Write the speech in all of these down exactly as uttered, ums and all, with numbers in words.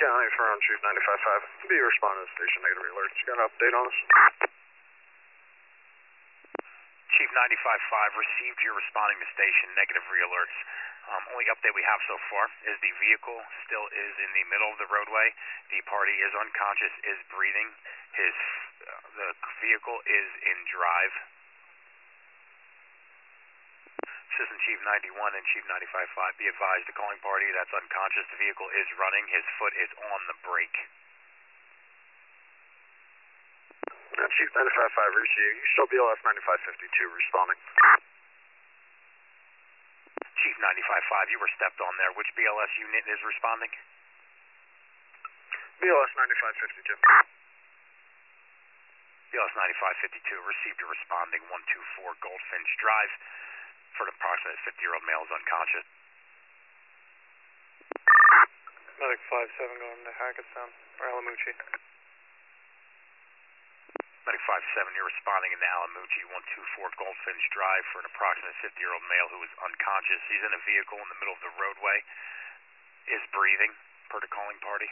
County for on Chief ninety-five five. Be responding to the station, negative alerts. You got an update on this? Chief ninety-five five received your responding to station, negative re-alerts. Um, only update we have so far is the vehicle still is in the middle of the roadway. The party is unconscious, is breathing. His uh, the vehicle is in drive. Assistant Chief ninety-one and Chief ninety-five five, be advised, the calling party that's unconscious, the vehicle is running, his foot is on the brake. Uh, Chief ninety-five five, receive. You show B L S ninety-five fifty-two responding. Chief ninety-five five, you were stepped on there. Which B L S unit is responding? B L S ninety-five fifty-two. B L S ninety-five fifty-two, received a responding one two four Goldfinch Drive for an approximate fifty-year-old male is unconscious. Medic five seven going to Hackettstown, or Alamucci. Medic five seven, you're responding in Alamucci, one two four Goldfinch Drive for an approximate fifty-year-old male who is unconscious. He's in a vehicle in the middle of the roadway, is breathing, per the calling party.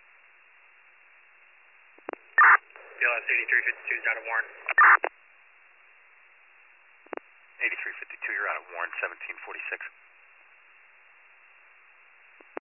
B L S eighty-three fifty-two is out of Warren. eighty-three fifty-two, you're out of Warren, seventeen forty-six.